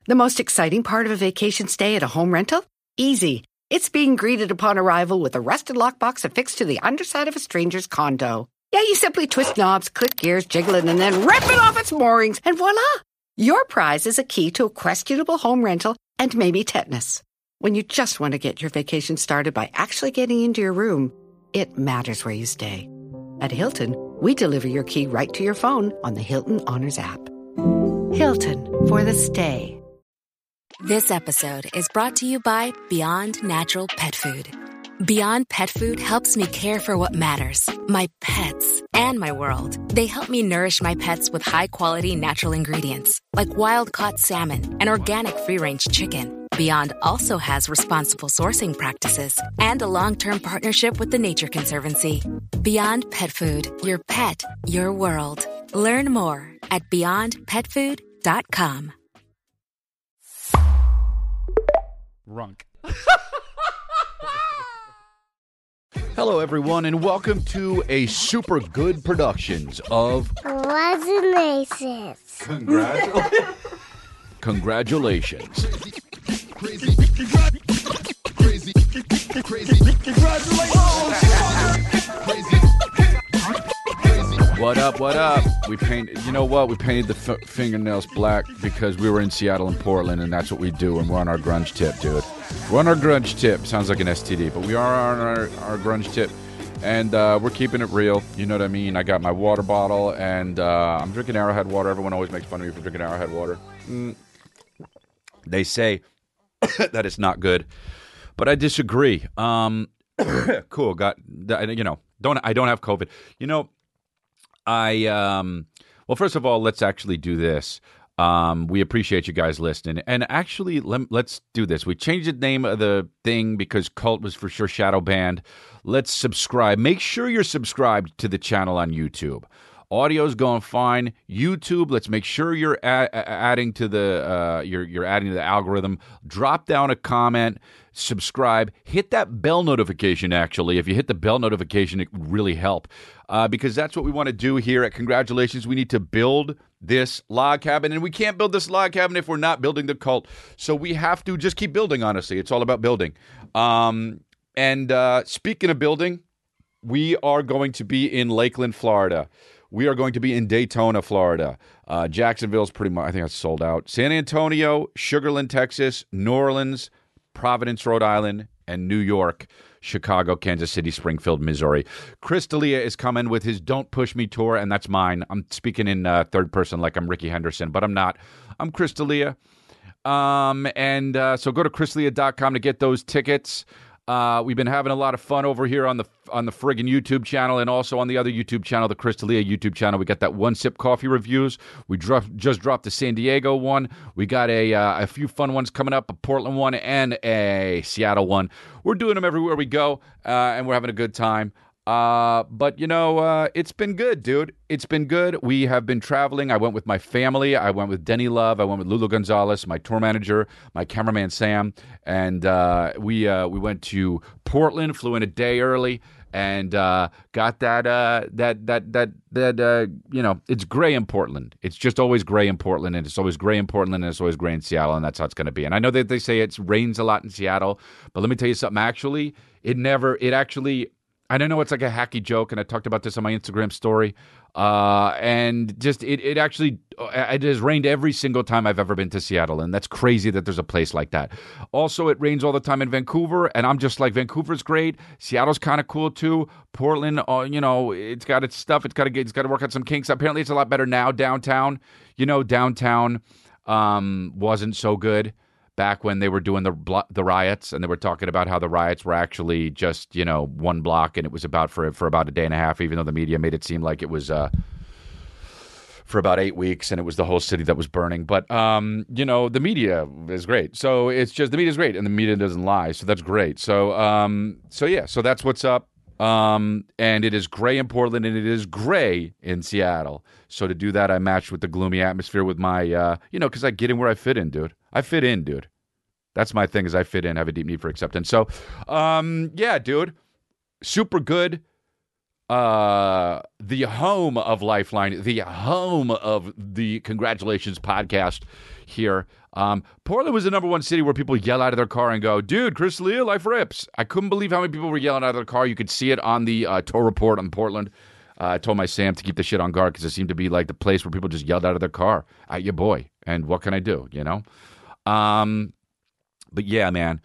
The most exciting part of a vacation stay at a home rental? Easy. It's being greeted upon arrival with a rusted lockbox affixed to the underside of a stranger's condo. Yeah, you simply twist knobs, click gears, jiggle it, and then rip it off its moorings, and voila! Your prize is a key to a questionable home rental and maybe tetanus. When you just want to get your vacation started by actually getting into your room, it matters where you stay. At Hilton, we deliver your key right to your phone on the Hilton Honors app. Hilton, for the stay. This episode is brought to you by Beyond Natural Pet Food. Beyond Pet Food helps me care for what matters, my pets, and my world. They help me nourish my pets with high-quality natural ingredients, like wild-caught salmon and organic free-range chicken. Beyond also has responsible sourcing practices and a long-term partnership with the Nature Conservancy. Beyond Pet Food, your pet, your world. Learn more at beyondpetfood.com. Runk. Hello, everyone, and welcome to a super good productions of Congratulations. Congratulations. What up, what up? We painted, you know what? We painted the fingernails black because we were in Seattle and Portland, and that's what we do, and we're on our grunge tip, dude. We're on our grunge tip. Sounds like an STD, but we are on our grunge tip, and we're keeping it real. You know what I mean? I got my water bottle, and I'm drinking Arrowhead water. Everyone always makes fun of me for drinking Arrowhead water. They say that it's not good, but I disagree. Cool. I don't have COVID. You know, well, first of all, let's actually do this. We appreciate you guys listening. And actually, let's do this. We changed the name of the thing because Cult was for sure shadow banned. Let's subscribe. Make sure you're subscribed to the channel on YouTube. Audio's going fine. YouTube, let's make sure you're adding to the you're adding to the algorithm. Drop down a comment, subscribe, hit that bell notification. Actually, if you hit the bell notification, it would really help because that's what we want to do here at Congratulations. We need to build this log cabin, and we can't build this log cabin if we're not building the cult. So we have to just keep building. Honestly, it's all about building. And speaking of building, we are going to be in Lakeland, Florida. We are going to be in Daytona, Florida. Jacksonville's pretty much, I think that's sold out. San Antonio, Sugar Land, Texas, New Orleans, Providence, Rhode Island, and New York, Chicago, Kansas City, Springfield, Missouri. Chris D'Elia is coming with his Don't Push Me tour, and that's mine. I'm speaking in third person like I'm Ricky Henderson, but I'm not. I'm Chris D'Elia. So go to chrisdelia.com to get those tickets. We've been having a lot of fun over here on the friggin' YouTube channel and also on the other YouTube channel, the Chris D'Elia YouTube channel. We got that One Sip Coffee reviews. We just dropped the San Diego one. We got a few fun ones coming up, a Portland one and a Seattle one. We're doing them everywhere we go, and we're having a good time. But you know, it's been good, dude. It's been good. We have been traveling. I went with my family. I went with Denny Love. I went with Lulu Gonzalez, my tour manager, my cameraman Sam, and we went to Portland. Flew in a day early and got that you know, it's gray in Portland. It's just always gray in Portland, and it's always gray in Portland, and it's always gray in Seattle, and that's how it's going to be. And I know that they say it rains a lot in Seattle, but let me tell you something. Actually, I don't know, it's like a hacky joke, and I talked about this on my Instagram story, and just it has rained every single time I've ever been to Seattle, and that's crazy that there's a place like that. Also, it rains all the time in Vancouver, and I'm just like, Vancouver's great, Seattle's kind of cool too, Portland, you know, it's got its stuff, it's got to work out some kinks. Apparently, it's a lot better now downtown. You know, downtown wasn't so good back when they were doing the riots, and they were talking about how the riots were actually just, you know, one block, and it was about for about a day and a half, even though the media made it seem like it was for about 8 weeks, and it was the whole city that was burning. But, you know, the media is great. So it's just, the media is great, and the media doesn't lie, so that's great. So, yeah, so that's what's up. And it is gray in Portland, and it is gray in Seattle. So to do that, I matched with the gloomy atmosphere with my, you know, because I get in where I fit in, dude. I fit in, dude. That's my thing, is I fit in, have a deep need for acceptance. So, yeah, dude, super good. the home of Lifeline, the home of the Congratulations podcast here. Portland was the number one city where people yell out of their car and go, dude, Chris D'Elia, life rips. I couldn't believe how many people were yelling out of their car. You could see it on the tour report on Portland. I told my Sam to keep the shit on guard because it seemed to be like the place where people just yelled out of their car at your boy. And what can I do, you know? But yeah, man.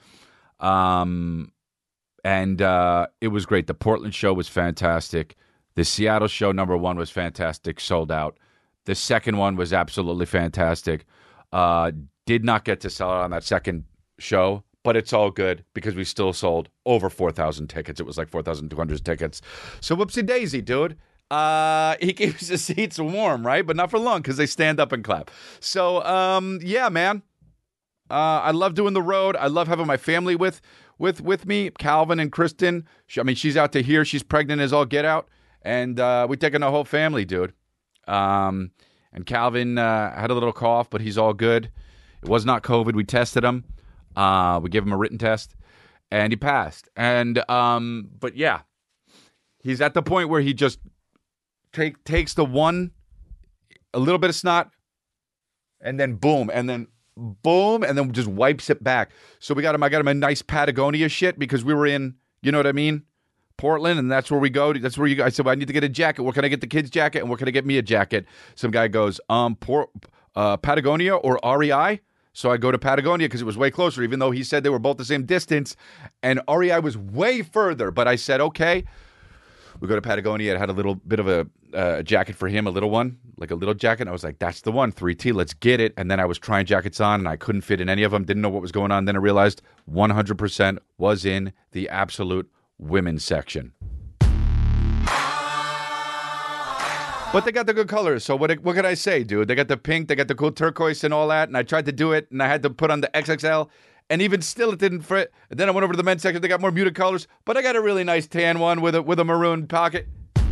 And it was great. The Portland show was fantastic. The Seattle show, number one, was fantastic, sold out. The second one was absolutely fantastic. Did not get to sell out on that second show, but it's all good because we still sold over 4,000 tickets. It was like 4,200 tickets. So whoopsie daisy, dude. He keeps the seats warm, right? But not for long because they stand up and clap. So, yeah, man. I love doing the road. I love having my family with me, Calvin and Kristen. She's out to here. She's pregnant as all get out. And we're taking the whole family, dude. And Calvin had a little cough, but he's all good. It was not COVID. We tested him. We gave him a written test, and he passed. And but yeah, he's at the point where he just takes a little bit of snot, and then boom, and then just wipes it back. So I got him a nice Patagonia shit because we were in, you know what I mean, Portland, and that's where we go. That's where you go. I said, well, I need to get a jacket. Where can I get the kids' jacket? And where can I get me a jacket? Some guy goes, Patagonia or REI? So I go to Patagonia because it was way closer, even though he said they were both the same distance. And REI was way further. But I said, okay. We go to Patagonia. It had a little bit of a jacket for him, a little one, like a little jacket. And I was like, that's the one, 3T, let's get it. And then I was trying jackets on, and I couldn't fit in any of them. Didn't know what was going on. Then I realized 100% was in the absolute women's section. But they got the good colors, so what can I say, dude? They got the pink, they got the cool turquoise and all that, and I tried to do it, and I had to put on the XXL, and even still it didn't fit. And then I went over to the men's section, they got more muted colors, but I got a really nice tan one with a maroon pocket.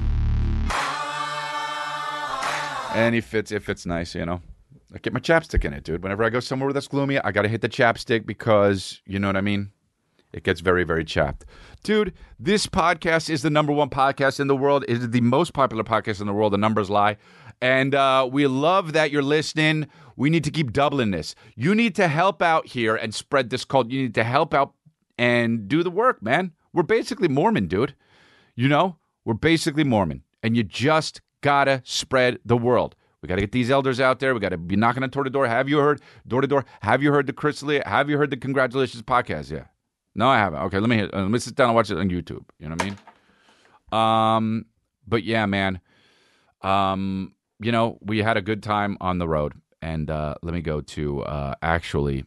And it fits nice, you know. I get my chapstick in it, dude. Whenever I go somewhere that's gloomy, I got to hit the chapstick because, you know what I mean? It gets very, very chapped. Dude, this podcast is the number one podcast in the world. It is the most popular podcast in the world. The numbers lie. And we love that you're listening. We need to keep doubling this. You need to help out here and spread this cult. You need to help out and do the work, man. We're basically Mormon, dude. You know? We're basically Mormon. And you just got to spread the world. We got to get these elders out there. We got to be knocking on door to door. Have you heard? Door to door. Have you heard the Chris D'Elia? Have you heard the Congratulations podcast? Yeah. No, I haven't. Okay, let me sit down and watch it on YouTube. You know what I mean? But yeah, man. You know, we had a good time on the road, and let me go to actually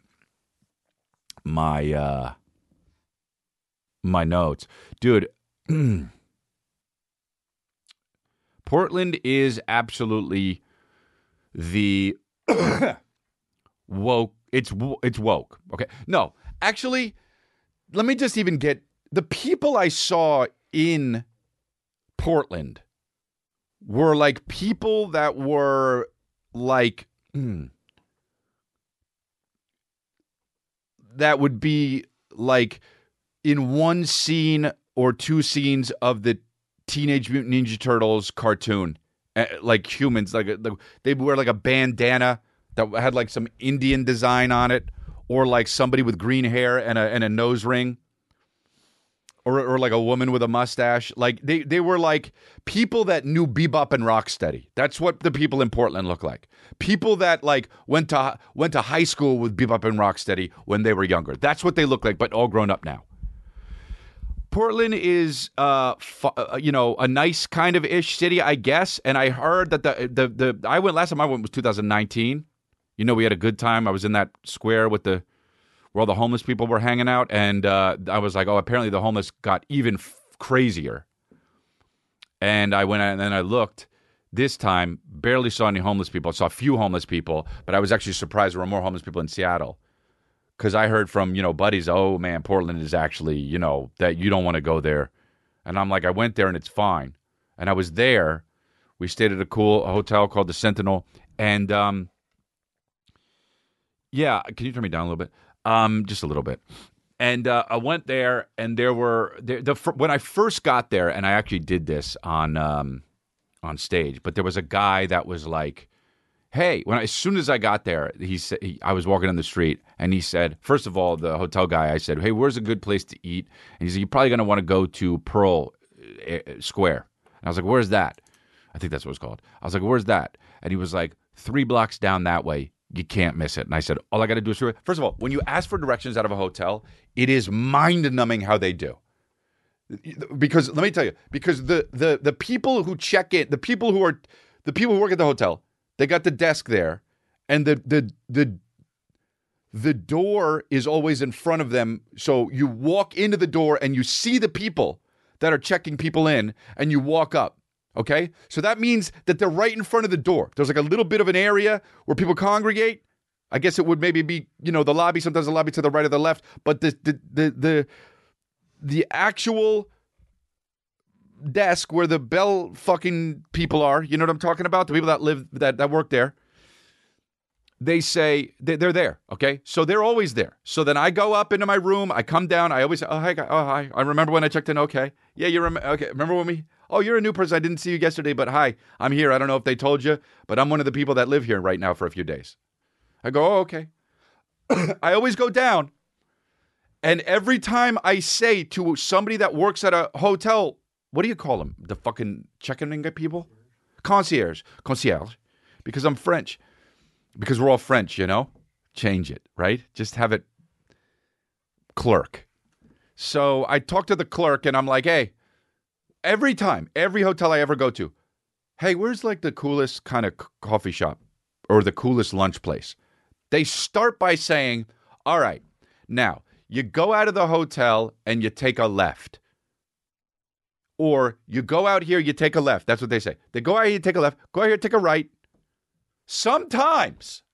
my my notes, dude. Portland is absolutely the woke. It's woke. Okay, no, actually. Let me just even get the people I saw in Portland were like people that were like that would be like in one scene or two scenes of the Teenage Mutant Ninja Turtles cartoon, like humans, like they wear like a bandana that had like some Indian design on it. Or like somebody with green hair and a nose ring. Or like a woman with a mustache. Like they were like people that knew Bebop and Rocksteady. That's what the people in Portland look like. People that like went to high school with Bebop and Rocksteady when they were younger. That's what they look like, but all grown up now. Portland is you know, a nice kind of ish city, I guess. And I heard that last time I went was 2019. You know, we had a good time. I was in that square where all the homeless people were hanging out, and I was like, oh, apparently the homeless got even crazier. And I went out, and then I looked. This time, barely saw any homeless people. I saw a few homeless people, but I was actually surprised there were more homeless people in Seattle. Because I heard from, you know, buddies, oh, man, Portland is actually, you know, that you don't want to go there. And I'm like, I went there, and it's fine. And I was there. We stayed at a hotel called the Sentinel, and yeah, can you turn me down a little bit? Just a little bit. And I went there, and there were when I first got there, and I actually did this on stage. But there was a guy that was like, "Hey!" As soon as I got there, he said, I was walking on the street, and he said, first of all, the hotel guy, I said, "Hey, where's a good place to eat?" And he said, "You're probably going to want to go to Pearl Square." And I was like, "Where's that?" I think that's what it's called. I was like, "Where's that?" And he was like, 3 blocks down that way. You can't miss it. And I said, all I got to do is, first of all, when you ask for directions out of a hotel, it is mind-numbing how they do. Because let me tell you, because the people who check in, the people who work at the hotel, they got the desk there, and the door is always in front of them. So you walk into the door and you see the people that are checking people in, and you walk up. Okay? So that means that they're right in front of the door. There's like a little bit of an area where people congregate. I guess it would maybe be, the lobby, sometimes the lobby to the right or the left, but the actual desk where the bell fucking people are, you know what I'm talking about? The people that live, that work there, they say they're there, okay? So they're always there. So then I go up into my room, I come down, I always say, "Oh, hi, hi. I remember when I checked in, okay. Yeah, you remember, okay, remember when we... Oh, you're a new person. I didn't see you yesterday, but hi, I'm here. I don't know if they told you, but I'm one of the people that live here right now for a few days." I go, "Oh, okay." I always go down. And every time I say to somebody that works at a hotel, what do you call them? The fucking check-in people? Concierge. Because I'm French. Because we're all French, Change it, right? Just have it clerk. So I talk to the clerk, and I'm like, "Hey," every hotel I ever go to, "Hey, where's like the coolest kind of coffee shop or the coolest lunch place?" They start by saying, "All right, now you go out of the hotel and you take a left. Or you go out here, you take a left." That's what they say. They go out here, take a left. Go out here, take a right. Sometimes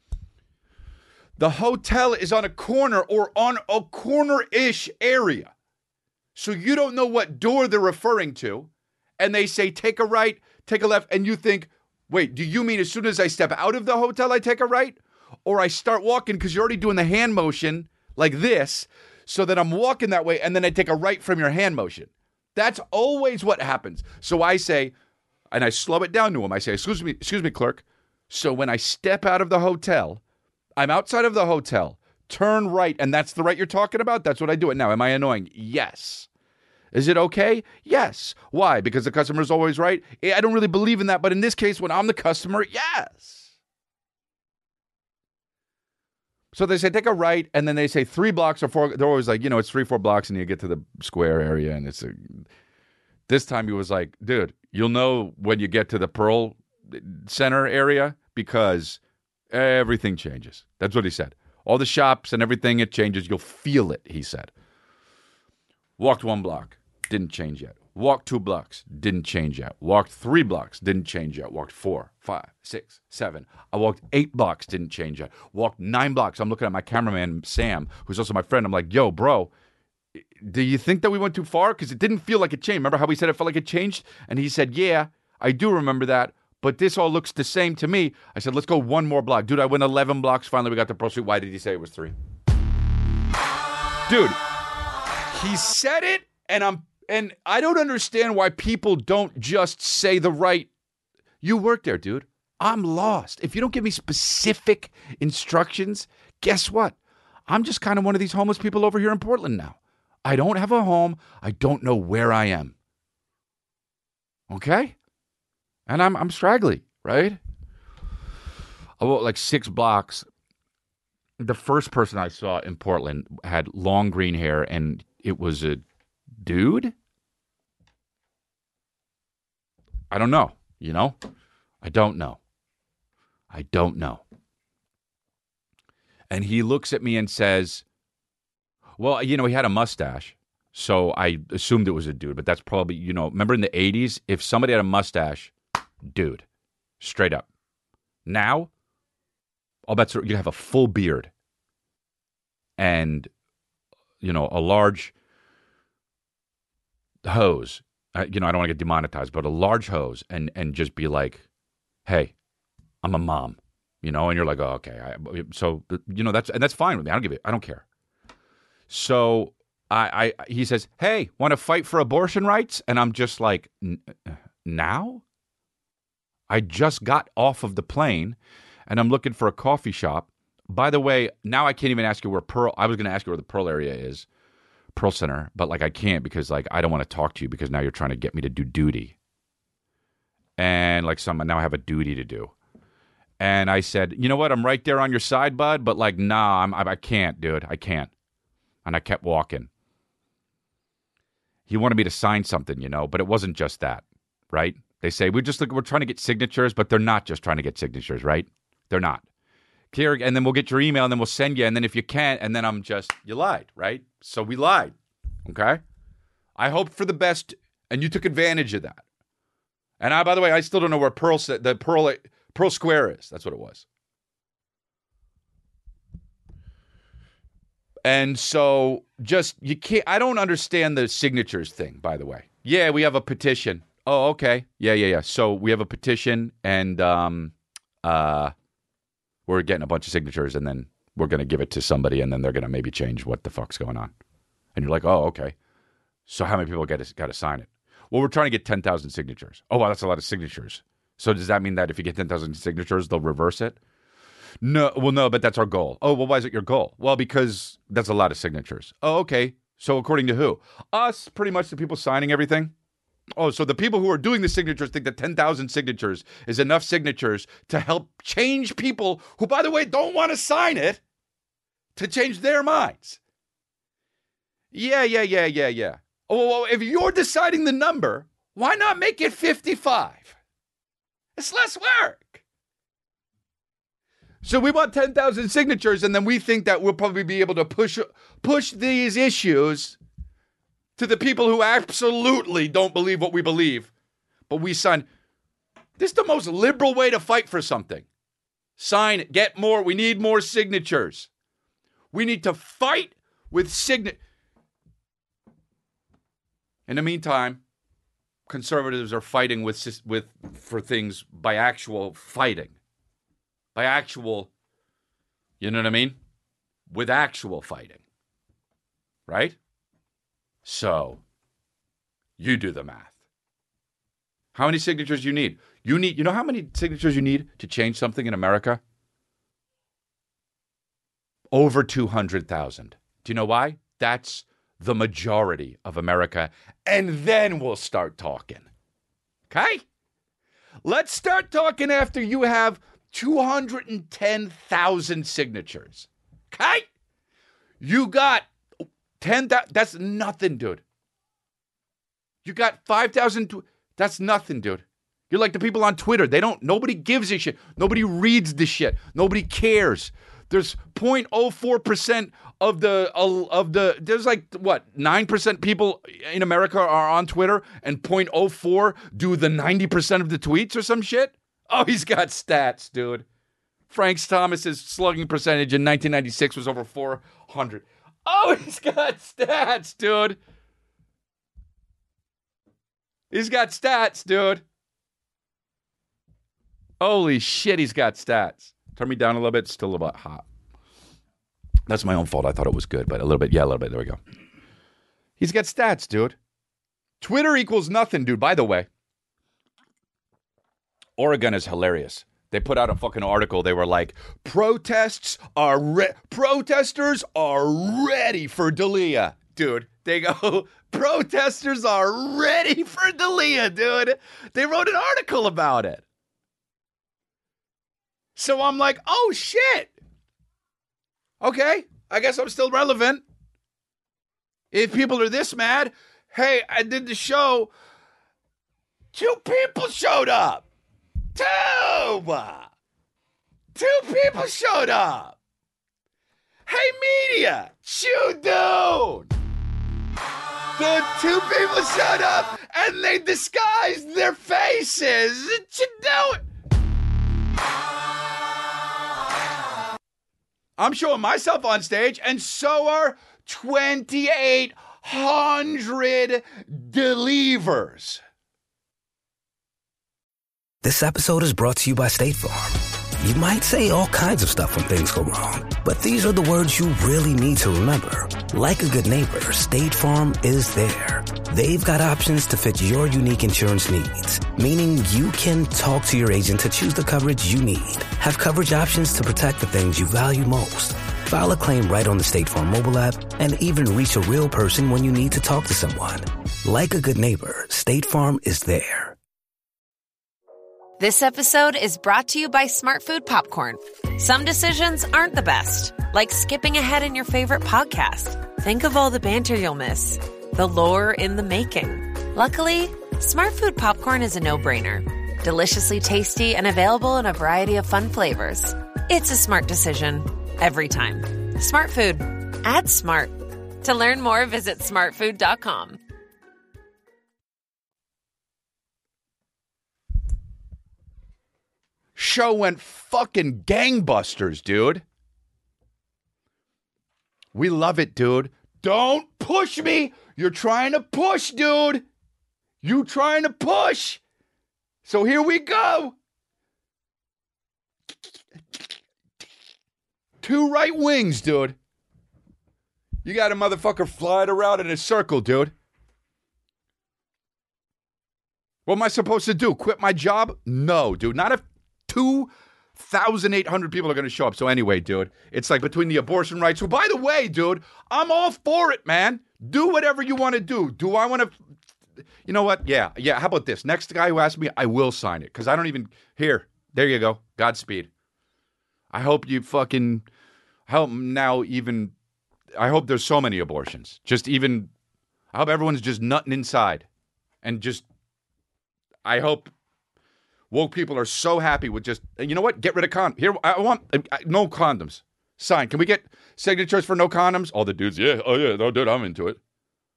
the hotel is on a corner or on a corner-ish area. So you don't know what door they're referring to. And they say, take a right, take a left. And you think, wait, do you mean as soon as I step out of the hotel, I take a right? Or I start walking because you're already doing the hand motion like this. So that I'm walking that way and then I take a right from your hand motion. That's always what happens. So I say, and I slow it down to him. I say, excuse me, clerk. So when I step out of the hotel, I'm outside of the hotel, turn right, and that's the right you're talking about? That's what I do it now. Am I annoying? Yes. Is it okay? Yes. Why? Because the customer's always right? I don't really believe in that, but in this case, when I'm the customer, yes. So they say, take a right, and then they say 3 blocks or 4. They're always like, it's 3-4 blocks, and you get to the square area, and this time he was like, dude, you'll know when you get to the Pearl Center area because everything changes. That's what he said. All the shops and everything, it changes. You'll feel it, he said. Walked 1 block, didn't change yet. Walked 2 blocks, didn't change yet. Walked 3 blocks, didn't change yet. Walked 4, 5, 6, 7. I walked 8 blocks, didn't change yet. Walked 9 blocks. I'm looking at my cameraman, Sam, who's also my friend. I'm like, yo, bro, do you think that we went too far? Because it didn't feel like it changed. Remember how he said it felt like it changed? And he said, yeah, I do remember that. But this all looks the same to me. I said, let's go 1 more block. Dude, I went 11 blocks. Finally, we got to Pearl Street. Why did he say it was 3? Dude, he said it, and I don't understand why people don't just say the right. You work there, dude. I'm lost. If you don't give me specific instructions, guess what? I'm just kind of one of these homeless people over here in Portland now. I don't have a home. I don't know where I am. Okay? And I'm straggly, right? I walked like 6 blocks. The first person I saw in Portland had long green hair, and it was a dude. I don't know, I don't know. And he looks at me and says, well, he had a mustache. So I assumed it was a dude, but that's probably, remember in the 80s, if somebody had a mustache, dude, straight up. Now, I'll bet you have a full beard and, a large hose. I don't want to get demonetized, but a large hose and just be like, hey, I'm a mom, and you're like, oh, okay. That's fine with me. I don't care. So he says, hey, want to fight for abortion rights? And I'm just like, now? I just got off of the plane and I'm looking for a coffee shop. By the way, now I can't even ask you where I was going to ask you where the Pearl area is, Pearl Center, but like I can't because like I don't want to talk to you because now you're trying to get me to do duty. And like now I have a duty to do. And I said, you know what? I'm right there on your side, bud. But like, nah, I can't, dude. I can't. And I kept walking. He wanted me to sign something, but it wasn't just that, right? They say, we're trying to get signatures, but they're not just trying to get signatures, right? They're not. And then we'll get your email and then we'll send you. And then if you can't, and then you lied, right? So we lied. Okay. I hoped for the best and you took advantage of that. And by the way, I still don't know where Pearl Square is. That's what it was. And so you can't, I don't understand the signatures thing, by the way. Yeah, we have a petition. Oh, okay. Yeah. So we have a petition and we're getting a bunch of signatures and then we're going to give it to somebody and then they're going to maybe change what the fuck's going on. And you're like, oh, okay. So how many people got to sign it? Well, we're trying to get 10,000 signatures. Oh, wow, that's a lot of signatures. So does that mean that if you get 10,000 signatures, they'll reverse it? No, but that's our goal. Oh, well, why is it your goal? Well, because that's a lot of signatures. Oh, okay. So according to who? Us, pretty much the people signing everything. Oh, so the people who are doing the signatures think that 10,000 signatures is enough signatures to help change people who, by the way, don't want to sign it to change their minds. Yeah. Oh, well, if you're deciding the number, why not make it 55? It's less work. So we want 10,000 signatures, and then we think that we'll probably be able to push these issues to the people who absolutely don't believe what we believe. But we sign. This is the most liberal way to fight for something. Sign it. Get more. We need more signatures. We need to fight with In the meantime, conservatives are fighting for things by actual fighting. By actual, you know what I mean? With actual fighting. Right? So, you do the math. How many signatures you need? You know how many signatures you need to change something in America? Over 200,000. Do you know why? That's the majority of America. And then we'll start talking. Okay? Let's start talking after you have 210,000 signatures. Okay? You got 10,000. That's nothing, dude. You got 5,000. That's nothing, dude. You're like the people on Twitter. Nobody gives a shit. Nobody reads the shit. Nobody cares. There's 0.04% of the there's like what 9% people in America are on Twitter and 0.04 do the 90% of the tweets or some shit. Oh, he's got stats, dude. Frank Thomas's slugging percentage in 1996 was over 400. Oh, he's got stats, dude. He's got stats, dude. Holy shit, he's got stats. Turn me down a little bit. It's still a little bit hot. That's my own fault. I thought it was good, but a little bit. Yeah, a little bit. There we go. He's got stats, dude. Twitter equals nothing, dude. By the way, Oregon is hilarious. They put out a fucking article. They were like, protesters are ready for D'Elia. Dude, they go, protesters are ready for D'Elia, dude. They wrote an article about it. So I'm like, oh, shit. Okay, I guess I'm still relevant. If people are this mad, hey, I did the show. 2 people showed up. 2 people showed up. Hey, media, dude. The 2 people showed up and they disguised their faces. What you doing? I'm showing myself on stage, and so are 2,800 D'Elievers. This episode is brought to you by State Farm. You might say all kinds of stuff when things go wrong, but these are the words you really need to remember. Like a good neighbor, State Farm is there. They've got options to fit your unique insurance needs, meaning you can talk to your agent to choose the coverage you need, have coverage options to protect the things you value most, file a claim right on the State Farm mobile app, and even reach a real person when you need to talk to someone. Like a good neighbor, State Farm is there. This episode is brought to you by Smart Food Popcorn. Some decisions aren't the best, like skipping ahead in your favorite podcast. Think of all the banter you'll miss, the lore in the making. Luckily, Smart Food Popcorn is a no-brainer. Deliciously tasty and available in a variety of fun flavors. It's a smart decision every time. Smart Food. Add smart. To learn more, visit smartfood.com. Show went fucking gangbusters, dude. We love it, dude. Don't push me. You're trying to push, dude. You trying to push. So here we go. Two right wings, dude. You got a motherfucker flying around in a circle, dude. What am I supposed to do? Quit my job? No, dude. Not if 2,800 people are going to show up. So anyway, dude, it's like between the abortion rights. Well, by the way, dude, I'm all for it, man. Do whatever you want to do. Do I want to? You know what? Yeah. How about this? Next guy who asks me, I will sign it because I don't even. Here, there you go. Godspeed. I hope you fucking. I hope there's so many abortions. I hope everyone's just nutting inside, and just. I hope. Woke people are so happy with just, you know what? Get rid of condoms. Here, I want no condoms. Sign. Can we get signatures for no condoms? All the dudes, yeah. Oh, yeah. No, dude, I'm into it.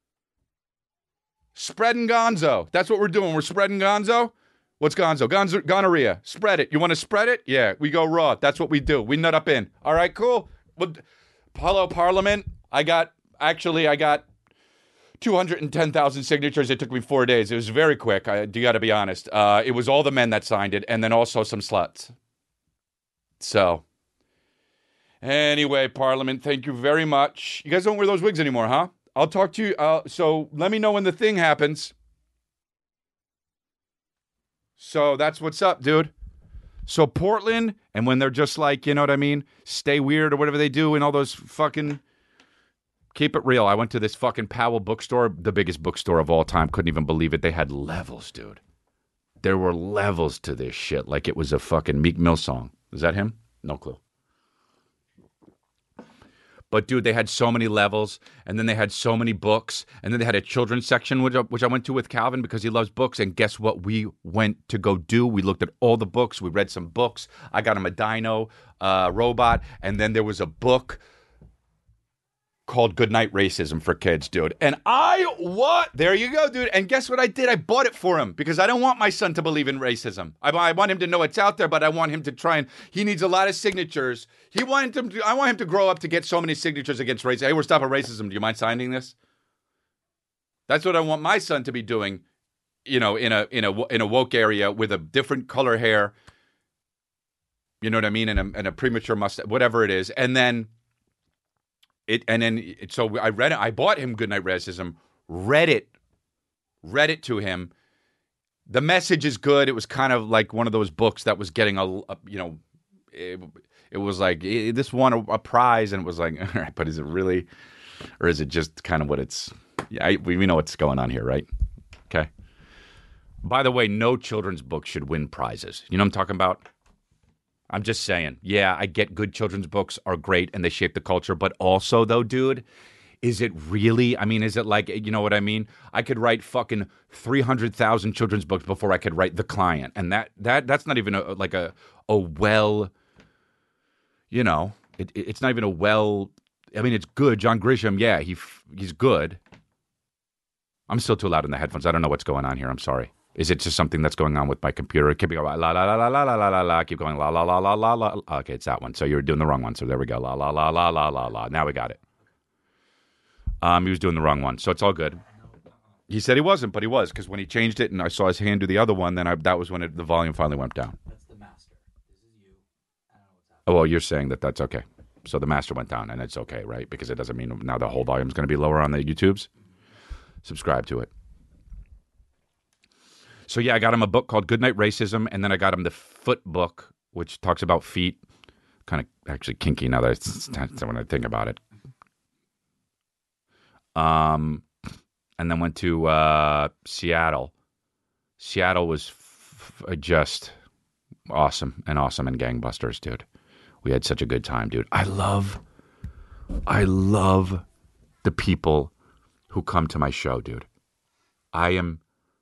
Spreading gonzo. That's what we're doing. We're spreading gonzo. What's gonzo? Gonorrhea. Spread it. You want to spread it? Yeah, we go raw. That's what we do. We nut up in. All right, cool. Well, hello, Parliament. I got 210,000 signatures. It took me 4 days. It was very quick. You got to be honest. It was all the men that signed it, and then also some sluts. So, anyway, Parliament, thank you very much. You guys don't wear those wigs anymore, huh? I'll talk to you. So let me know when the thing happens. So that's what's up, dude. So Portland, and when they're just like, you know what I mean? Stay weird or whatever they do in all those fucking... Keep it real. I went to this fucking Powell bookstore, the biggest bookstore of all time. Couldn't even believe it. They had levels, dude. There were levels to this shit, like it was a fucking Meek Mill song. Is that him? No clue. But, dude, they had so many levels, and then they had so many books, and then they had a children's section, which I went to with Calvin because he loves books, and guess what we went to go do? We looked at all the books. We read some books. I got him a dino robot, and then there was a book called Goodnight Racism for Kids, dude. And there you go, dude. And guess what I did? I bought it for him because I don't want my son to believe in racism. I want him to know it's out there, but I want him to try and, he needs a lot of signatures. I want him to grow up to get so many signatures against racism. Hey, we're stopping racism. Do you mind signing this? That's what I want my son to be doing, you know, in a woke area with a different color hair. You know what I mean? And a premature mustache, whatever it is. So I read it. I bought him Goodnight Racism, read it to him. The message is good. It was kind of like one of those books that was getting it was like, this won a prize, and it was like, all right, but is it really, or is it just kind of what it's, we know what's going on here, right? Okay. By the way, no children's book should win prizes. You know what I'm talking about? I'm just saying, yeah, I get good children's books are great and they shape the culture, but also though, dude, is it really, I mean, is it like, you know what I mean? I could write fucking 300,000 children's books before I could write The Client. And that's not even a well, you know, it's not even a well, I mean, it's good. John Grisham, yeah, he's good. I'm still too loud in the headphones. I don't know what's going on here. I'm sorry. Is it just something that's going on with my computer? It could be la la la la la la la la la. Keep going la la la la la la. Okay, it's that one. So you're doing the wrong one. So there we go. La la la la la la la. Now we got it. He was doing the wrong one, so it's all good. He said he wasn't, but he was, because when he changed it and I saw his hand do the other one, then that was when the volume finally went down. That's the master. This is you. Oh, well, you're saying that that's okay. So the master went down, and it's okay, right? Because it doesn't mean now the whole volume is going to be lower on the YouTubes. Subscribe to it. So yeah, I got him a book called Goodnight Racism, and then I got him the foot book, which talks about feet. Kind of actually kinky now that when I think about it. And then went to Seattle. Seattle was just awesome and gangbusters, dude. We had such a good time, dude. I love the people who come to my show, dude. I've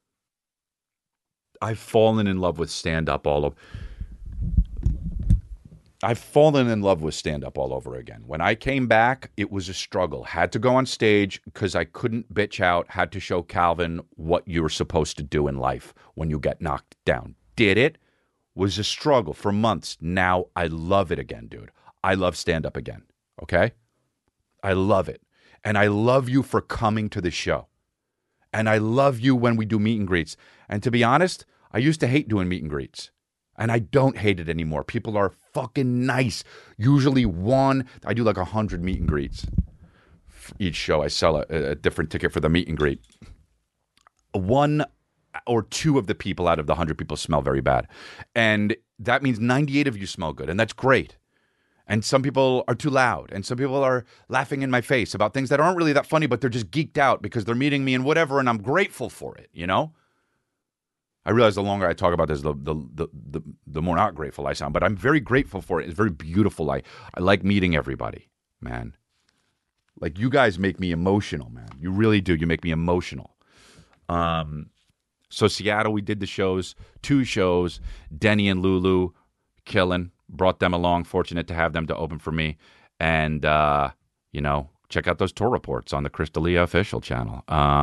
fallen in love with stand-up I've fallen in love with stand-up all over again. When I came back, it was a struggle. Had to go on stage because I couldn't bitch out. Had to show Calvin what you were supposed to do in life when you get knocked down. Did it. Was a struggle for months. Now I love it again, dude. I love stand-up again, okay? I love it. And I love you for coming to the show. And I love you when we do meet and greets. And to be honest, I used to hate doing meet and greets. And I don't hate it anymore. People are fucking nice. Usually I do like 100 meet and greets. For each show, I sell a different ticket for the meet and greet. 1 or 2 of the people out of the 100 people smell very bad. And that means 98 of you smell good. And that's great. And some people are too loud. And some people are laughing in my face about things that aren't really that funny, but they're just geeked out because they're meeting me and whatever. And I'm grateful for it, you know? I realize the longer I talk about this, the more not grateful I sound. But I'm very grateful for it. It's very beautiful. I like meeting everybody, man. Like, you guys make me emotional, man. You really do. You make me emotional. So Seattle, we did the shows, 2 shows. Denny and Lulu, killing. Brought them along. Fortunate to have them to open for me. And, check out those tour reports on the Chris D'Elia official channel.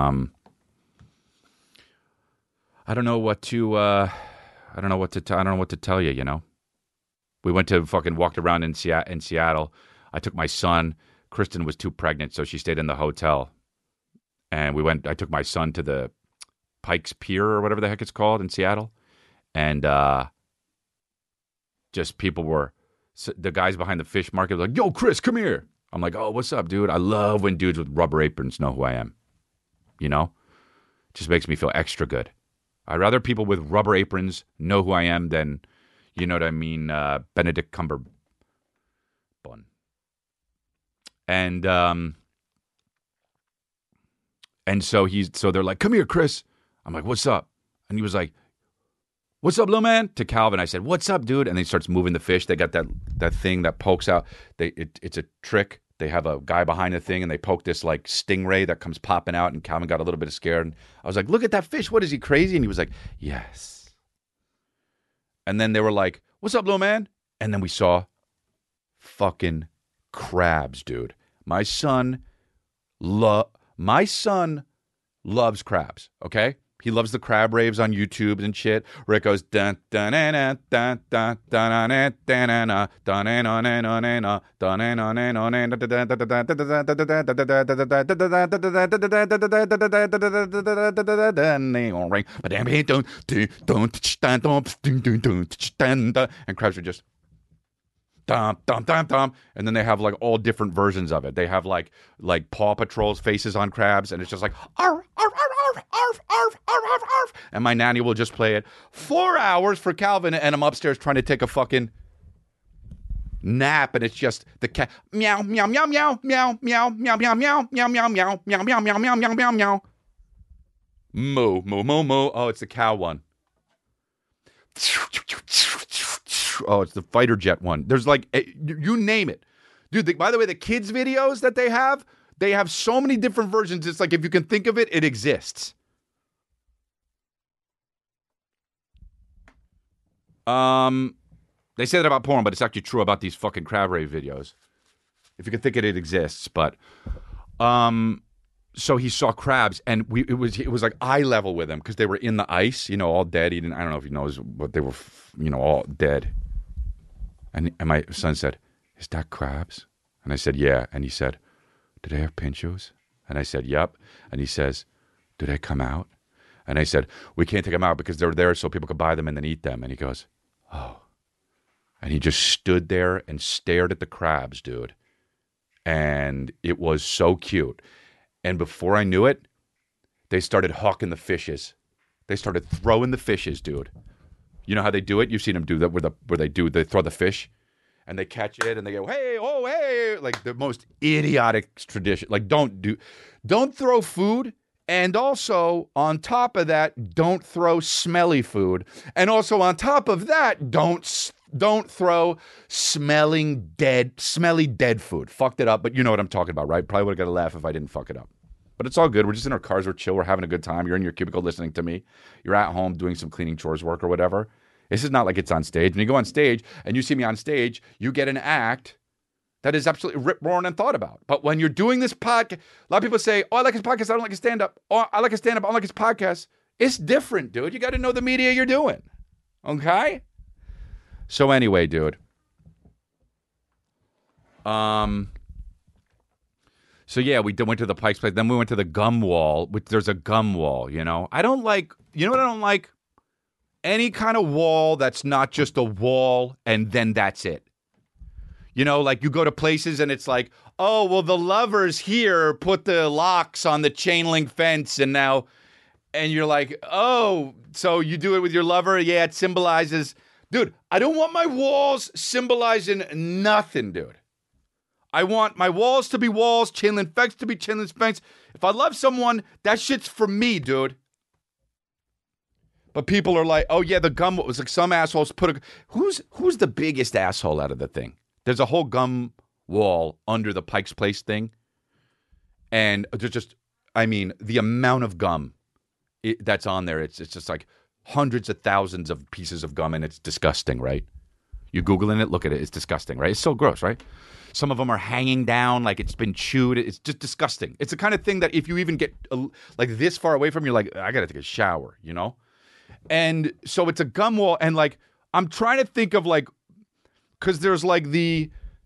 I don't know what to tell you, you know. We went to walked around in Seattle. I took my son. Kristen was too pregnant, so she stayed in the hotel. And I took my son to the Pikes Pier or whatever the heck it's called in Seattle. And just people the guys behind the fish market were like, "Yo, Chris, come here." I'm like, "Oh, what's up, dude?" I love when dudes with rubber aprons know who I am. You know? Just makes me feel extra good. I'd rather people with rubber aprons know who I am than, you know what I mean, Benedict Cumberbatch. And so they're like, "Come here, Chris." I'm like, "What's up?" And he was like, "What's up, little man?" To Calvin, I said, "What's up, dude?" And he starts moving the fish. They got that thing that pokes out. It's a trick. They have a guy behind the thing, and they poke this like stingray that comes popping out, and Calvin got a little bit scared. And I was like, "Look at that fish. What is he, crazy?" And he was like, "Yes." And then they were like, "What's up, little man?" And then we saw fucking crabs, dude. My son loves crabs, okay? He loves the crab raves on YouTube and shit, where it goes dun dun dun dun dun dun dun dun and crabs are just dum dum dum dum, and then they have like all different versions of it. They have like Paw Patrol's faces on crabs, and it's just like arf, arf, arf, arf, arf, arf, arf, arf. And my nanny will just play it 4 hours for Calvin, and I'm upstairs trying to take a fucking nap, and it's just the cat meow meow meow meow meow meow meow meow meow meow meow meow meow meow meow meow meow meow meow moo moo moo moo. Oh, it's the cow one. Oh, it's the fighter jet one. There's like, you name it. Dude, by the way, the kids' videos that they have so many different versions. It's like, if you can think of it, it exists. They say that about porn, but it's actually true about these fucking crab rave videos. If you can think of it, it exists. But, so he saw crabs, and it was like eye level with him because they were in the ice, you know, all dead. I don't know if he knows, but they were, you know, all dead. And my son said, "Is that crabs?" And I said, "Yeah." And he said, "Do they have pinchos?" And I said, "Yep." And he says, "Do they come out?" And I said, "We can't take them out because they're there so people could buy them and then eat them." And he goes, "Oh." And he just stood there and stared at the crabs, dude. And it was so cute. And before I knew it, they started hawking the fishes. They started throwing the fishes, dude. You know how they do it? You've seen them do that where they throw the fish and they catch it and they go, hey, oh, hey, like the most idiotic tradition. Like don't throw food. And also on top of that, don't throw smelly food. And also on top of that, don't throw smelly dead food. Fucked it up, but you know what I'm talking about, right? Probably would have got a laugh if I didn't fuck it up. But it's all good. We're just in our cars. We're chill. We're having a good time. You're in your cubicle listening to me. You're at home doing some cleaning chores work or whatever. This is not like it's on stage. When you go on stage and you see me on stage, you get an act that is absolutely rip-roaring and thought about. But when you're doing this podcast, a lot of people say, oh, I like his podcast. I don't like his stand-up. Oh, I like his stand-up. I don't like his podcast. It's different, dude. You got to know the media you're doing. Okay? So anyway, dude. So yeah, we went to the Pike's Place. Then we went to the gum wall. There's a gum wall, you know. I don't like, you know what I don't like? Any kind of wall that's not just a wall and then that's it. You know, like you go to places and it's like, oh, well, the lovers here put the locks on the chain link fence and you're like, oh, so you do it with your lover? Yeah, it symbolizes. Dude, I don't want my walls symbolizing nothing, dude. I want my walls to be walls, chain link fence to be chain link fence. If I love someone, that shit's for me, dude. But people are like, oh yeah, the gum was like some assholes put who's the biggest asshole out of the thing? There's a whole gum wall under the Pike's Place thing. And there's just, I mean, the amount of gum that's on there, it's just like hundreds of thousands of pieces of gum and it's disgusting, right? You Googling it, look at it, it's disgusting, right? It's so gross, right? Some of them are hanging down like it's been chewed. It's just disgusting. It's the kind of thing that if you even get like this far away from, you're like, I got to take a shower, you know? And so it's a gum wall. And like, I'm trying to think of like, because there's like the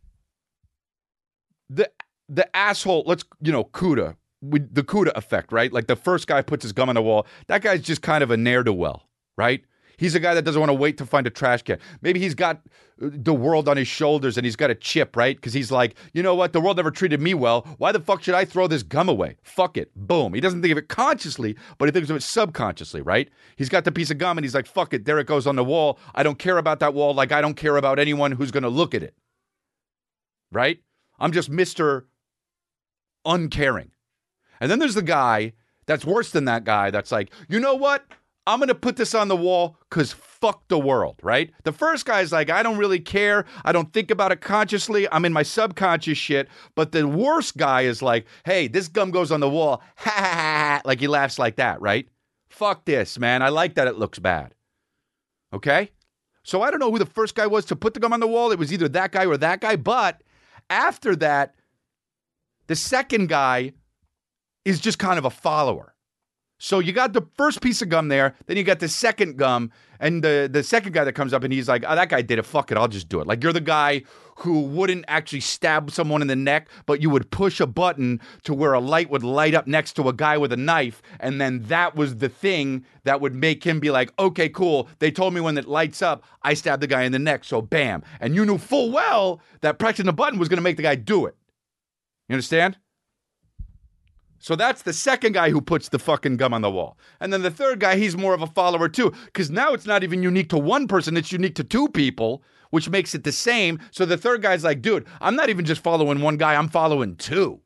asshole, Kuda, with the Kuda effect, right? Like the first guy puts his gum on the wall. That guy's just kind of a ne'er-do-well, right? He's a guy that doesn't want to wait to find a trash can. Maybe he's got the world on his shoulders and he's got a chip, right? Because he's like, you know what? The world never treated me well. Why the fuck should I throw this gum away? Fuck it. Boom. He doesn't think of it consciously, but he thinks of it subconsciously, right? He's got the piece of gum and he's like, fuck it. There it goes on the wall. I don't care about that wall like I don't care about anyone who's going to look at it. Right? I'm just Mr. Uncaring. And then there's the guy that's worse than that guy that's like, you know what? I'm going to put this on the wall because fuck the world, right? The first guy's like, I don't really care. I don't think about it consciously. I'm in my subconscious shit. But the worst guy is like, hey, this gum goes on the wall. Ha ha ha. Like he laughs like that, right? Fuck this, man. I like that it looks bad. Okay? So I don't know who the first guy was to put the gum on the wall. It was either that guy or that guy. But after that, the second guy is just kind of a follower. So you got the first piece of gum there, then you got the second gum, and the second guy that comes up and he's like, oh, that guy did it, fuck it, I'll just do it. Like you're the guy who wouldn't actually stab someone in the neck, but you would push a button to where a light would light up next to a guy with a knife, and then that was the thing that would make him be like, okay, cool, they told me when it lights up, I stabbed the guy in the neck, so bam. And you knew full well that pressing the button was going to make the guy do it. You understand? So that's the second guy who puts the fucking gum on the wall. And then the third guy, he's more of a follower too. Because now it's not even unique to one person, it's unique to two people, which makes it the same. So the third guy's like, dude, I'm not even just following one guy, I'm following two.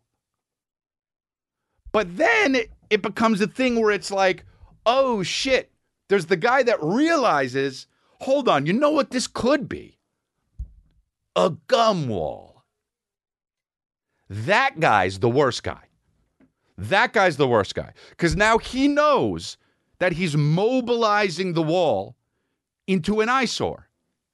But then it becomes a thing where it's like, oh shit, there's the guy that realizes, hold on, you know what this could be? A gum wall. That guy's the worst guy. That guy's the worst guy. Because now he knows that he's mobilizing the wall into an eyesore.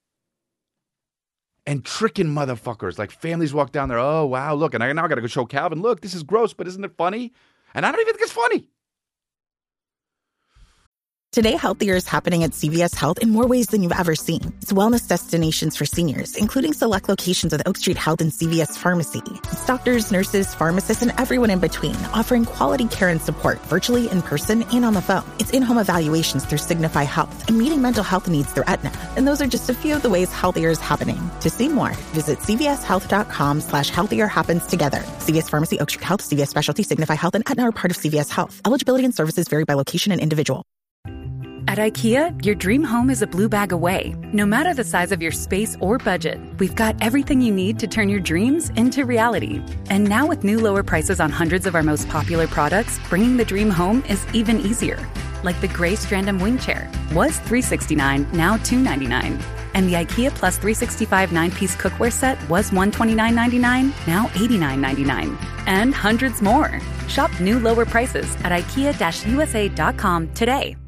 And tricking motherfuckers. Like families walk down there, oh, wow, look, and I now got to go show Calvin, look, this is gross, but isn't it funny? And I don't even think it's funny. Today, healthier is happening at CVS Health in more ways than you've ever seen. It's wellness destinations for seniors, including select locations of Oak Street Health and CVS Pharmacy. It's doctors, nurses, pharmacists, and everyone in between, offering quality care and support virtually, in person, and on the phone. It's in-home evaluations through Signify Health and meeting mental health needs through Aetna. And those are just a few of the ways healthier is happening. To see more, visit cvshealth.com/healthier happens together. CVS Pharmacy, Oak Street Health, CVS Specialty, Signify Health, and Aetna are part of CVS Health. Eligibility and services vary by location and individual. At IKEA, your dream home is a blue bag away. No matter the size of your space or budget, we've got everything you need to turn your dreams into reality. And now with new lower prices on hundreds of our most popular products, bringing the dream home is even easier. Like the gray Strandom wing chair was $369, now $299. And the IKEA Plus 365 9-piece cookware set was $129.99, now $89.99. And hundreds more. Shop new lower prices at IKEA-USA.com today.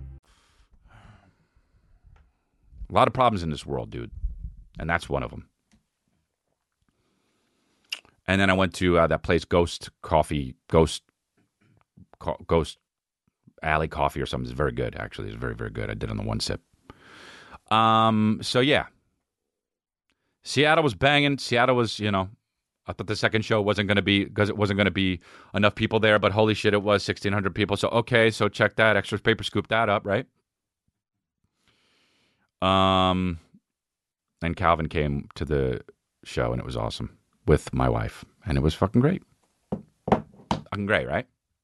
A lot of problems in this world, dude. And that's one of them. And then I went to that place, Ghost Alley Coffee or something. It's very good, actually. It's very, very good. I did it on the one sip. So, yeah. Seattle was banging. Seattle was, I thought the second show wasn't going to be, because it wasn't going to be enough people there, but holy shit, it was 1,600 people. So, okay, so check that. Extra Paper scooped that up, right? And Calvin came to the show, and it was awesome with my wife, and it was fucking great. Fucking great, right?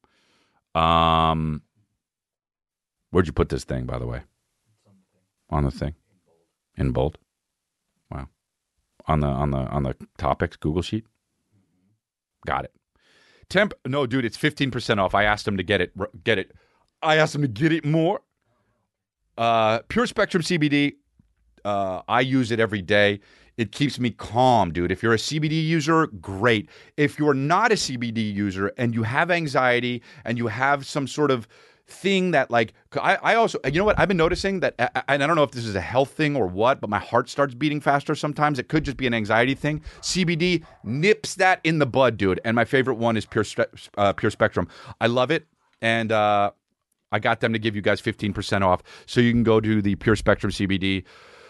Where'd you put this thing, by the way? On the thing, in bold. Wow. On the topics Google sheet. Got it. No, dude, it's 15% off. I asked him to get it. I asked him to get it more. Pure Spectrum CBD. I use it every day. It keeps me calm, dude. If you're a CBD user, great. If you're not a CBD user and you have anxiety and you have some sort of thing that, like, I also, you know what? I've been noticing that, and I don't know if this is a health thing or what, but my heart starts beating faster sometimes. It could just be an anxiety thing. CBD nips that in the bud, dude. And my favorite one is Pure Spectrum. I love it. And, I got them to give you guys 15% off. So you can go to the Pure Spectrum CBD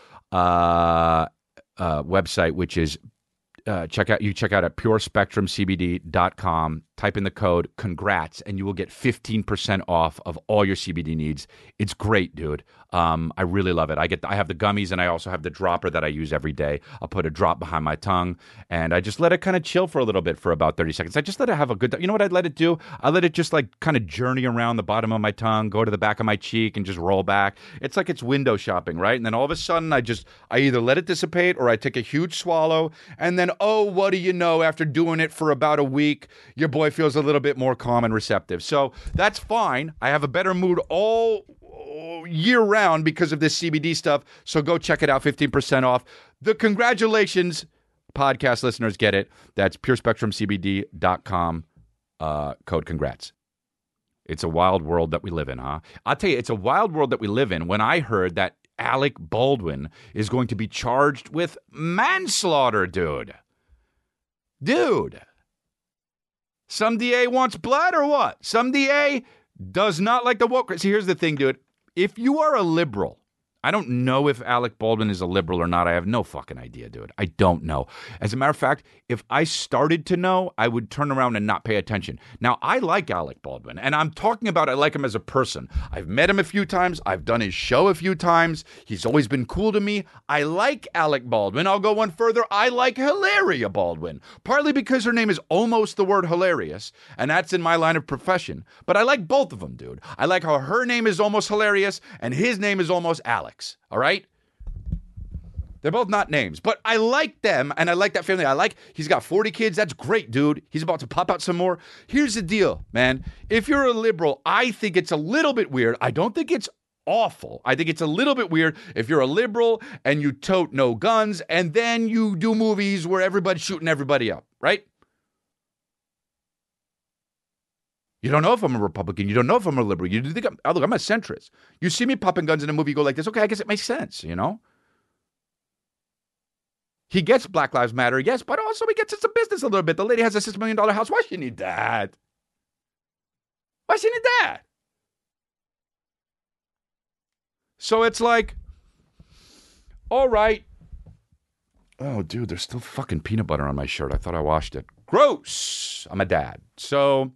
website, which is check out at purespectrumcbd.com. Type in the code congrats, and you will get 15% off of all your CBD needs. It's great, dude. I really love it. I have the gummies, and I also have the dropper that I use every day. I'll put a drop behind my tongue, and I just let it kind of chill for a little bit for about 30 seconds. I just let it have a good, you know what I'd let it do? I let it just like kind of journey around the bottom of my tongue, go to the back of my cheek, and just roll back. It's like it's window shopping, right? And then all of a sudden, I either let it dissipate or I take a huge swallow, and then, oh, what do you know? After doing it for about a week, your boy feels a little bit more calm and receptive. So that's fine. I have a better mood all year round because of this CBD stuff. So go check it out, 15% off. The congratulations podcast listeners get it. That's purespectrumcbd.com, code congrats. It's a wild world that we live in, huh? I'll tell you, it's a wild world that we live in when I heard that Alec Baldwin is going to be charged with manslaughter, dude. Some DA wants blood or what? Some DA does not like the woke. See, here's the thing, dude. If you are a liberal, I don't know if Alec Baldwin is a liberal or not. I have no fucking idea, dude. I don't know. As a matter of fact, if I started to know, I would turn around and not pay attention. Now, I like Alec Baldwin, and I'm talking about I like him as a person. I've met him a few times. I've done his show a few times. He's always been cool to me. I like Alec Baldwin. I'll go one further. I like Hilaria Baldwin, partly because her name is almost the word hilarious, and that's in my line of profession. But I like both of them, dude. I like how her name is almost hilarious, and his name is almost Alex. All right? They're both not names, but I like them, and I like that family. He's got 40 kids. That's great, dude. He's about to pop out some more. Here's the deal, man. If you're a liberal, I think it's a little bit weird. I don't think it's awful. I think it's a little bit weird if you're a liberal and you tote no guns, and then you do movies where everybody's shooting everybody up, right? You don't know if I'm a Republican. You don't know if I'm a liberal. You think I'm a centrist. You see me popping guns in a movie, you go like this. Okay, I guess it makes sense, you know? He gets Black Lives Matter, yes, but also he gets into business a little bit. The lady has a $6 million house. Why she need that? Why she need that? So it's like, all right. Oh, dude, there's still fucking peanut butter on my shirt. I thought I washed it. Gross. I'm a dad. So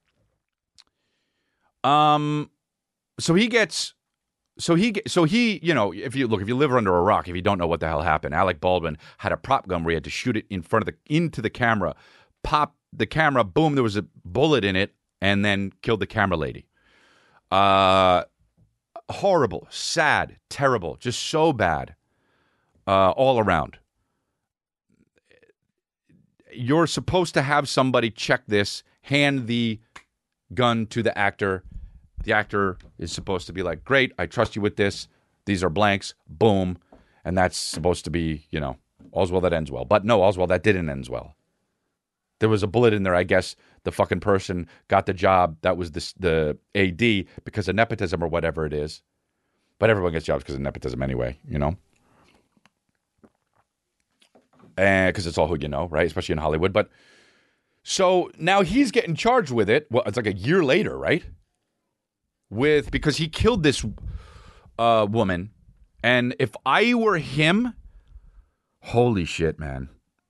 he, you know, if you live under a rock, if you don't know what the hell happened, Alec Baldwin had a prop gun where he had to shoot it into the camera, pop the camera, boom, there was a bullet in it, and then killed the camera lady. Horrible, sad, terrible, just so bad, all around. You're supposed to have somebody check this, hand the gun to the actor. The actor is supposed to be like, great, I trust you with this. These are blanks, boom. And that's supposed to be, you know, all's well that ends well. But no, all's well that didn't end well. There was a bullet in there. I guess the fucking person got the job. That was the AD because of nepotism or whatever it is. But everyone gets jobs because of nepotism anyway, you know. And because it's all who you know, right? Especially in Hollywood. But so now he's getting charged with it. Well, it's like a year later, right? Because he killed this woman. And if I were him, holy shit, man.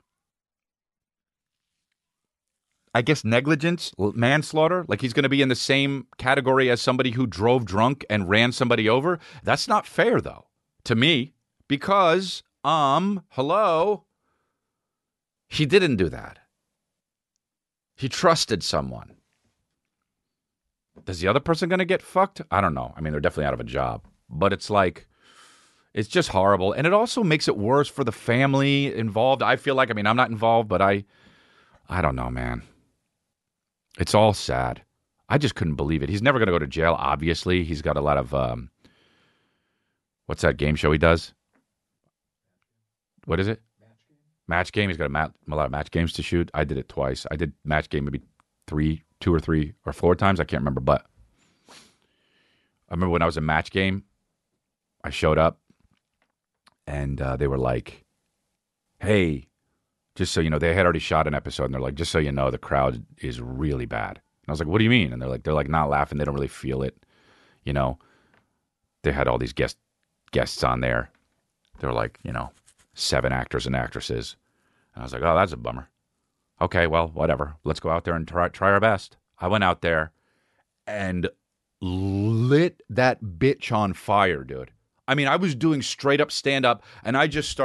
I guess negligence, manslaughter, like he's going to be in the same category as somebody who drove drunk and ran somebody over. That's not fair, though, to me, because, hello, he didn't do that. He trusted someone. Is the other person going to get fucked? I don't know. I mean, they're definitely out of a job, but it's like, it's just horrible. And it also makes it worse for the family involved. I feel like, I mean, I'm not involved, but I don't know, man. It's all sad. I just couldn't believe it. He's never going to go to jail, obviously. He's got a lot of, what's that game show he does? What is it? Match Game. He's got a lot of match games to shoot. I did it twice. I did Match Game maybe 2 or 3 or 4 times. I can't remember, but I remember when I was in Match Game, I showed up and they were like, hey, just so you know, they had already shot an episode and they're like, just so you know, the crowd is really bad. And I was like, what do you mean? And they're like not laughing. They don't really feel it. You know, they had all these guests on there. They were like, you know, 7 actors and actresses. And I was like, oh, that's a bummer. Okay, well, whatever. Let's go out there and try our best. I went out there and lit that bitch on fire, dude. I mean, I was doing straight up stand up and I just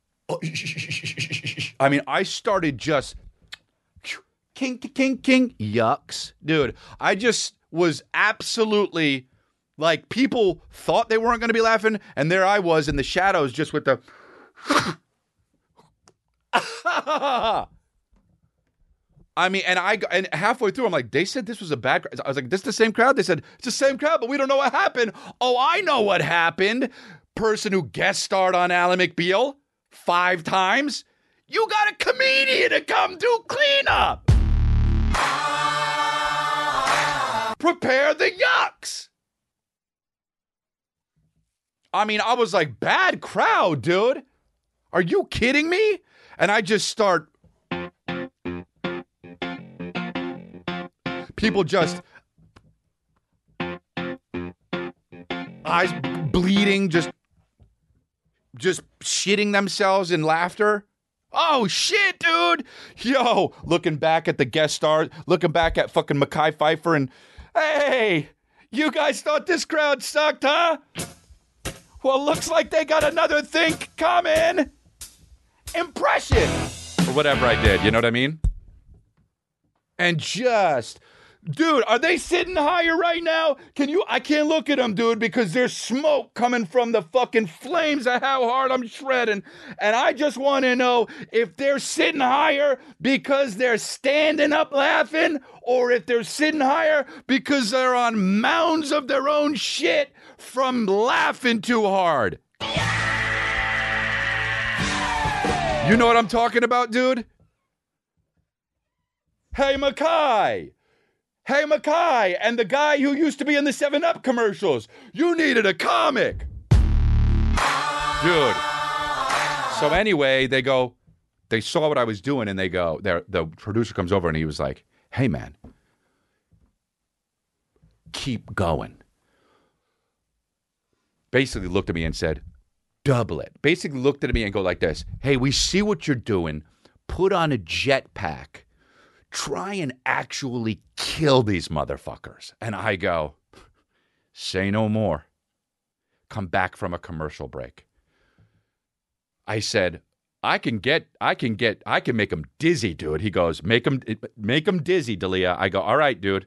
I started just king, yucks. Dude, I just was absolutely like, people thought they weren't going to be laughing, and there I was in the shadows just with the I mean, and halfway through, I'm like, they said this was a bad crowd. I was like, this is the same crowd? They said, it's the same crowd, but we don't know what happened. Oh, I know what happened. Person who guest starred on Ally McBeal 5 times. You got a comedian to come do cleanup. Prepare the yucks. I mean, I was like, bad crowd, dude. Are you kidding me? And I just start... People just... eyes bleeding, just shitting themselves in laughter. Oh, shit, dude. Yo, looking back at the guest stars, looking back at fucking Mekhi Phifer and, hey, you guys thought this crowd sucked, huh? Well, looks like they got another thing coming. Impression. Or whatever I did, you know what I mean? And just... Dude, are they sitting higher right now? I can't look at them, dude, because there's smoke coming from the fucking flames of how hard I'm shredding. And I just want to know if they're sitting higher because they're standing up laughing, or if they're sitting higher because they're on mounds of their own shit from laughing too hard. You know what I'm talking about, dude? Hey, Mekhi. Hey, Mekhi, and the guy who used to be in the 7-Up commercials, you needed a comic. Dude. So anyway, they saw what I was doing, and they go, the producer comes over, and he was like, hey, man, keep going. basically looked at me and said, double it. Basically looked at me and go like this. Hey, we see what you're doing. Put on a jetpack. Try and actually kill these motherfuckers. And I go, say no more. Come back from a commercial break. I said, I can make them dizzy, dude. He goes, make them dizzy, D'Elia. I go, all right, dude.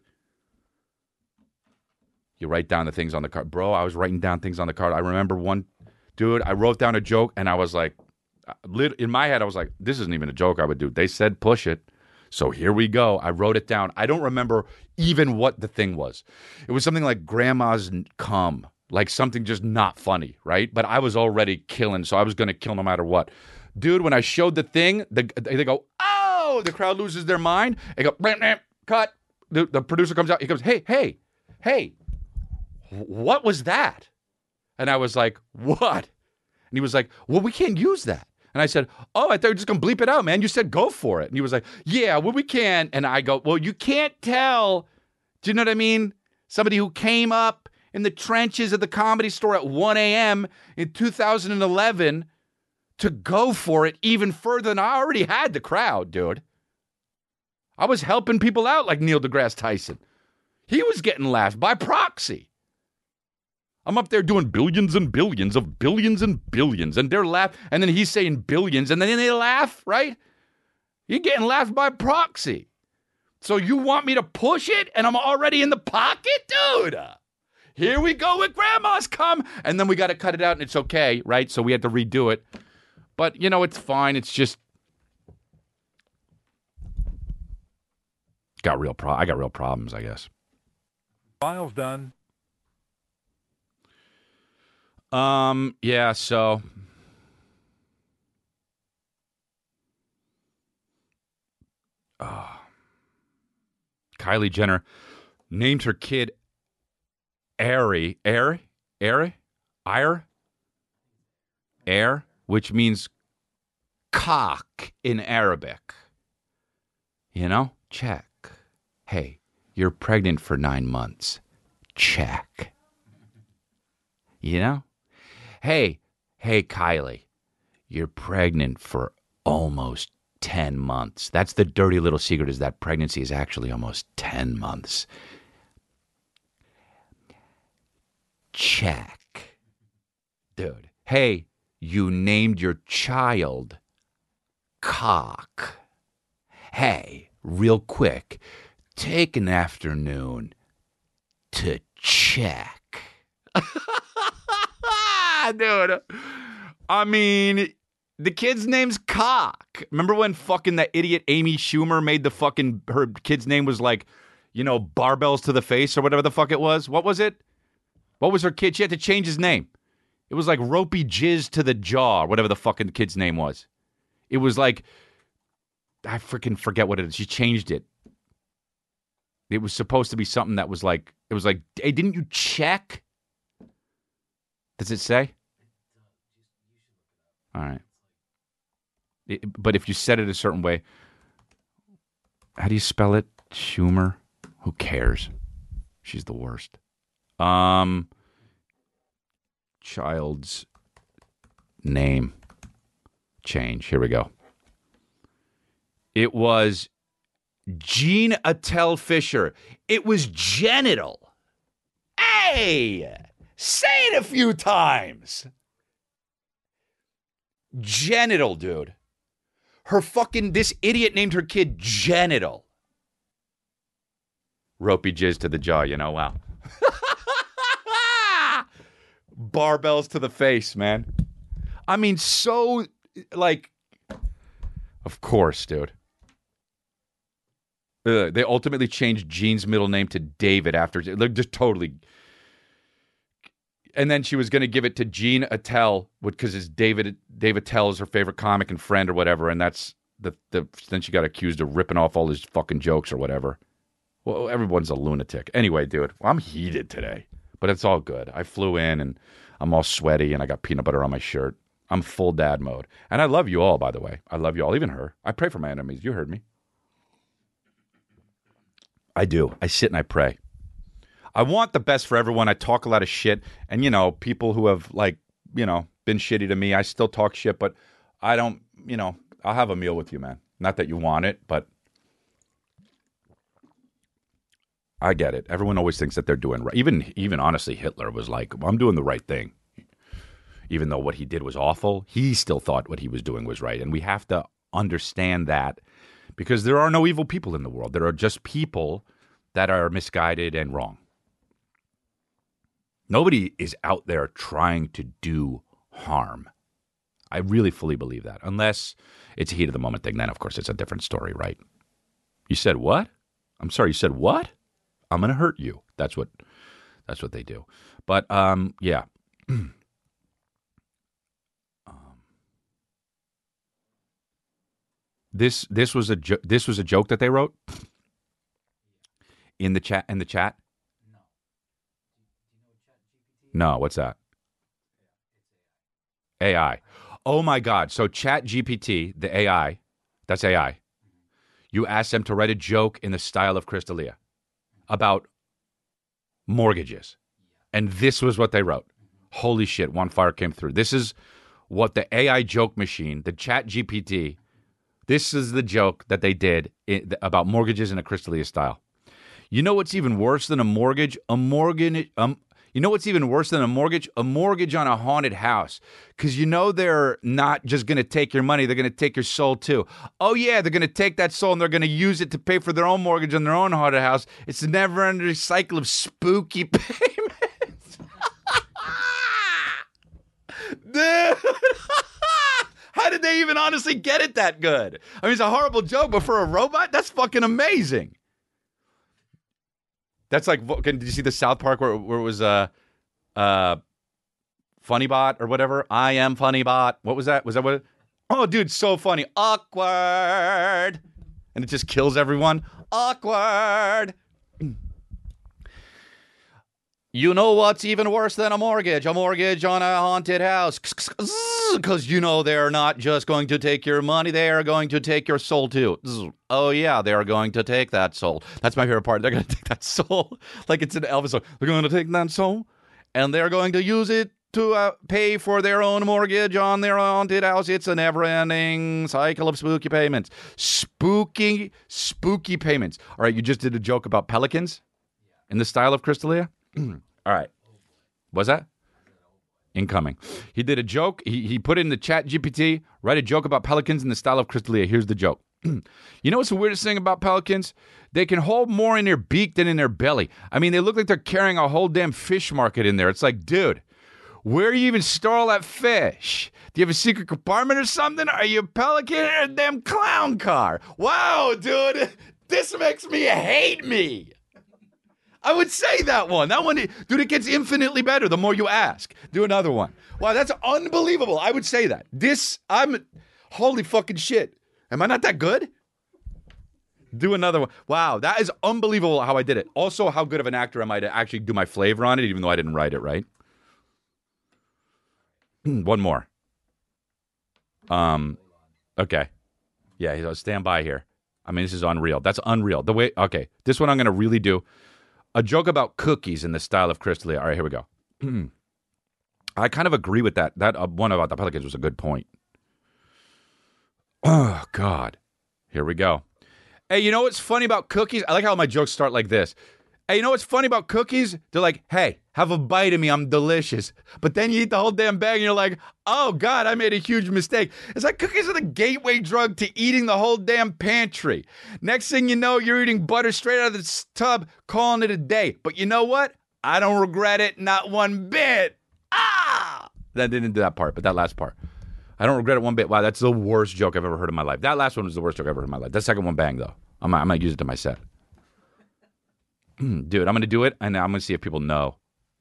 You write down the things on the card. Bro, I was writing down things on the card. I remember one, dude, I wrote down a joke, and I was like, in my head, I was like, this isn't even a joke I would do. They said push it. So here we go. I wrote it down. I don't remember even what the thing was. It was something like grandma's cum, like something just not funny, right? But I was already killing, so I was going to kill no matter what. Dude, when I showed the thing, they go, oh, the crowd loses their mind. They go, cut. The producer comes out. He goes, hey, what was that? And I was like, what? And he was like, well, we can't use that. And I said, oh, I thought you were just going to bleep it out, man. You said go for it. And he was like, yeah, well, we can. And I go, well, you can't tell. Do you know what I mean? Somebody who came up in the trenches of the Comedy Store at 1 a.m. in 2011 to go for it even further than I already had the crowd, dude. I was helping people out like Neil deGrasse Tyson. He was getting laughed by proxy. I'm up there doing billions and billions of billions and billions, and they're laughing, and then he's saying billions, and then they laugh, right? You're getting laughed by proxy. So you want me to push it, and I'm already in the pocket? Dude, here we go with grandma's cum, and then we got to cut it out, and it's okay, right? So we had to redo it. But, you know, it's fine. It's just I got real problems, I guess. File's done. Yeah, so Kylie Jenner named her kid Air, which means cock in Arabic. You know? Check. Hey, you're pregnant for 9 months. Check. You know? Hey, Kylie, you're pregnant for almost 10 months. That's the dirty little secret, is that pregnancy is actually almost 10 months. Check. Dude. Hey, you named your child Cock. Hey, real quick, take an afternoon to check. Dude, I mean, the kid's name's Cock. Remember when fucking that idiot Amy Schumer made her kid's name was like, you know, barbells to the face or whatever the fuck it was? What was it? What was her kid? She had to change his name. It was like ropey jizz to the jaw, or whatever the fucking kid's name was. It was like, I freaking forget what it is. She changed it. It was supposed to be something that was like, it was like, hey, didn't you check? Does it say? All right. But if you said it a certain way, how do you spell it? Schumer? Who cares? She's the worst. Child's name change. Here we go. It was Jean Attell Fisher. It was genital. Hey! Say it a few times. Genital, dude. This idiot named her kid Genital. Ropey jizz to the jaw, you know, wow. Barbells to the face, man. I mean, so, like, of course, dude. They ultimately changed Jean's middle name to David after, like, just totally. And then she was going to give it to Jean Attell because it's David Attell is her favorite comic and friend or whatever. And that's then she got accused of ripping off all his fucking jokes or whatever. Well, everyone's a lunatic. Anyway, dude, I'm heated today, but it's all good. I flew in and I'm all sweaty and I got peanut butter on my shirt. I'm full dad mode. And I love you all, by the way. I love you all, even her. I pray for my enemies. You heard me. I do. I sit and I pray. I want the best for everyone. I talk a lot of shit. And, people who have, been shitty to me, I still talk shit, but I don't, I'll have a meal with you, man. Not that you want it, but I get it. Everyone always thinks that they're doing right. Even honestly, Hitler was like, I'm doing the right thing. Even though what he did was awful, he still thought what he was doing was right. And we have to understand that because there are no evil people in the world. There are just people that are misguided and wrong. Nobody is out there trying to do harm. I really fully believe that. Unless it's a heat of the moment thing, then of course it's a different story, right? You said what? I'm sorry, you said what? I'm going to hurt you. That's what they do. But yeah. This was a joke that they wrote in the chat. No, what's that? AI. Oh my God! So ChatGPT, the AI, that's AI. You ask them to write a joke in the style of Chris D'Elia about mortgages, and this was what they wrote. Holy shit! One fire came through. This is what the AI joke machine, the ChatGPT. This is the joke that they did about mortgages in a Chris D'Elia style. You know what's even worse than a mortgage? You know what's even worse than a mortgage? A mortgage on a haunted house. Because they're not just going to take your money. They're going to take your soul too. Oh yeah, they're going to take that soul and they're going to use it to pay for their own mortgage on their own haunted house. It's a never-ending cycle of spooky payments. Dude. How did they even honestly get it that good? I mean, it's a horrible joke, but for a robot, that's fucking amazing. That's like, did you see the South Park where it was Funnybot or whatever? I am Funnybot. What was that? Was that what? Oh, dude, so funny. Awkward. And it just kills everyone. Awkward. You know what's even worse than a mortgage? A mortgage on a haunted house. Because they're not just going to take your money, they are going to take your soul too. Oh yeah, they are going to take that soul. That's my favorite part. They're going to take that soul. Like it's an Elvis song. They're going to take that soul and they're going to use it to pay for their own mortgage on their haunted house. It's a never-ending cycle of spooky payments. Spooky payments. All right, you just did a joke about pelicans in the style of Chris D'Elia? All right. Was that? Incoming. He did a joke. He put it in the chat GPT, write a joke about pelicans in the style of Chris D'Elia. Here's the joke. You know what's the weirdest thing about pelicans? They can hold more in their beak than in their belly. I mean, they look like they're carrying a whole damn fish market in there. It's like, dude, where do you even store all that fish? Do you have a secret compartment or something? Are you a pelican or a damn clown car? Wow, dude, this makes me hate me. I would say that one. That one, dude, it gets infinitely better the more you ask. Do another one. Wow, that's unbelievable. I would say that. Holy fucking shit. Am I not that good? Do another one. Wow, that is unbelievable how I did it. Also, how good of an actor am I to actually do my flavor on it, even though I didn't write it, right? One more. Okay. Yeah, stand by here. I mean, this is unreal. That's unreal. Okay, this one I'm going to really do. A joke about cookies in the style of Chris D'Elia. All right, here we go. I kind of agree with that. That one about the pelicans was a good point. Oh, God. Here we go. Hey, you know what's funny about cookies? I like how my jokes start like this. Hey, you know what's funny about cookies? They're like, hey, have a bite of me. I'm delicious. But then you eat the whole damn bag and you're like, oh, God, I made a huge mistake. It's like cookies are the gateway drug to eating the whole damn pantry. Next thing you know, you're eating butter straight out of the tub, calling it a day. But you know what? I don't regret it, not one bit. That didn't do that part, but that last part. I don't regret it one bit. Wow, that's the worst joke I've ever heard in my life. That last one was the worst joke I've ever heard in my life. That second one, bang, though. I'm going to use it to my set. Dude, I'm going to do it, and I'm going to see if people know.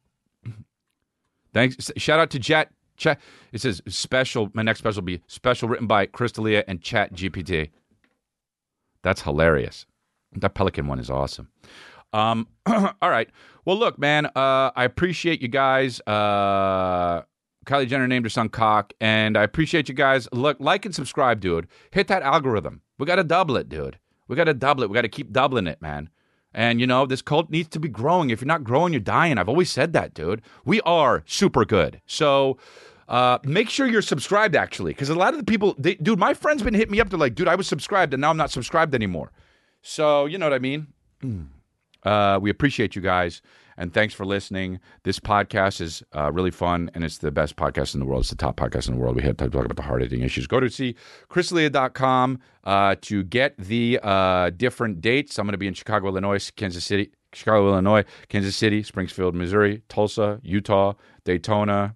Thanks. Shout out to Chat. It says special. My next special will be special written by Chris D'Elia and Chat GPT. That's hilarious. That pelican one is awesome. All right. Well, look, man, I appreciate you guys. Kylie Jenner named her son Cock, and I appreciate you guys. Look, like and subscribe, dude. Hit that algorithm. We got to double it, dude. We got to double it. We got to keep doubling it, man. And, this cult needs to be growing. If you're not growing, you're dying. I've always said that, dude. We are super good. So make sure you're subscribed, actually, because a lot of the people, dude, my friends been hitting me up. They're like, dude, I was subscribed, and now I'm not subscribed anymore. So, you know what I mean? We appreciate you guys, and thanks for listening. This podcast is really fun, and it's the best podcast in the world. It's the top podcast in the world. We have to talk about the hard-hitting issues. Go to see ChrisDelia.com to get the different dates. I'm going to be in Chicago, Illinois, Kansas City, Springfield, Missouri, Tulsa, Utah, Daytona.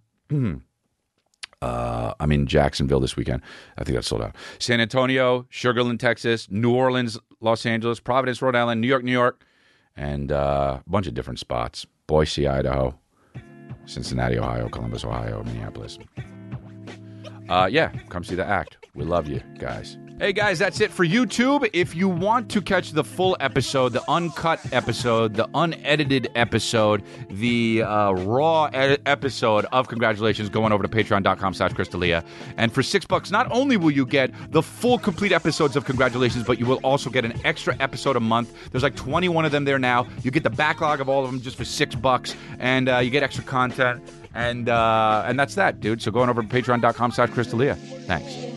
I'm in Jacksonville this weekend. I think that's sold out. San Antonio, Sugar Land, Texas, New Orleans, Los Angeles, Providence, Rhode Island, New York, and a bunch of different spots. Boise, Idaho, Cincinnati, Ohio, Columbus, Ohio, Minneapolis. Come see the act. We love you guys. Hey guys, that's it for YouTube. If you want to catch the full episode, the uncut episode, the unedited episode, the raw episode of Congratulations, go on over to patreon.com/ChrisDelia. And for $6, not only will you get the full complete episodes of Congratulations, but you will also get an extra episode a month. There's like 21 of them there now. You get the backlog of all of them just for $6, and you get extra content. And that's that, dude. So go on over to patreon.com/ChrisDelia. Thanks.